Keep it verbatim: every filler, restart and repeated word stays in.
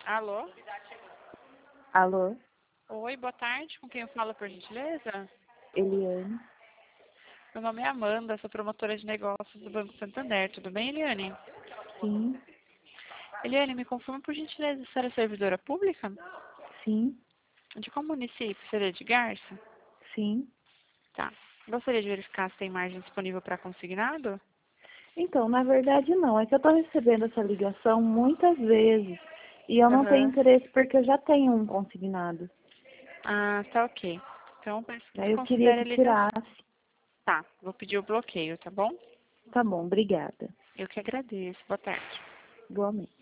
Alô? Alô, Oi, boa tarde. Com quem eu falo, por gentileza? Eliane? Meu nome é Amanda, sou promotora de negócios do Banco Santander. Tudo bem, Eliane? Sim, Eliane, me confirma, por gentileza, se era servidora pública? sim, De qual município? Seria de Garça? sim. Tá. Gostaria de verificar se tem margem disponível para consignado? Então, na verdade não, é que eu tô recebendo essa ligação muitas vezes e eu não tenho Aham. interesse porque eu já tenho um consignado. Ah, tá ok. Então, peço que Aí eu queria desconsidere a que ligação. tirasse. Tá, vou pedir o bloqueio, tá bom? Tá bom, obrigada. Eu que agradeço. Boa tarde. Igualmente.